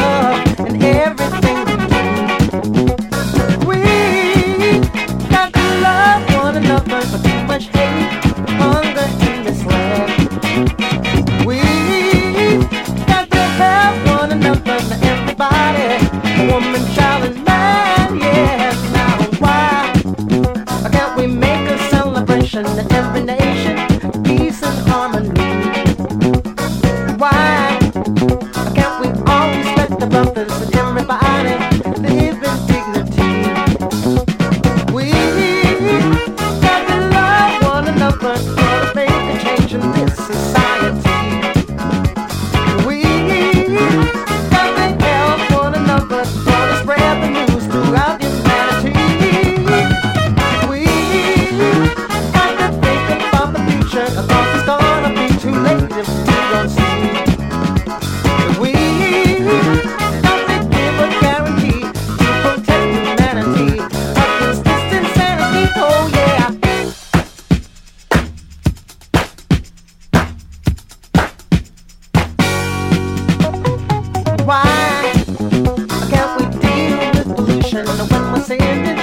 love and everything we got to love one another, but too much hate, hunger in this land. We got to help one another, everybody, woman, child, and man. Yes, now why can't we make a celebration in every nation, peace and harmony? Why can't we all respect the brothers and everybody live in dignity? We got to love one another for to make a change in this society. We got to help one another for to spread the news throughout humanity. We got to think about the future, because it's gonna be too late if we don't see. We got to give a guarantee to protect humanity against this insanity. Oh yeah. Why can't we deal with pollution when we're sending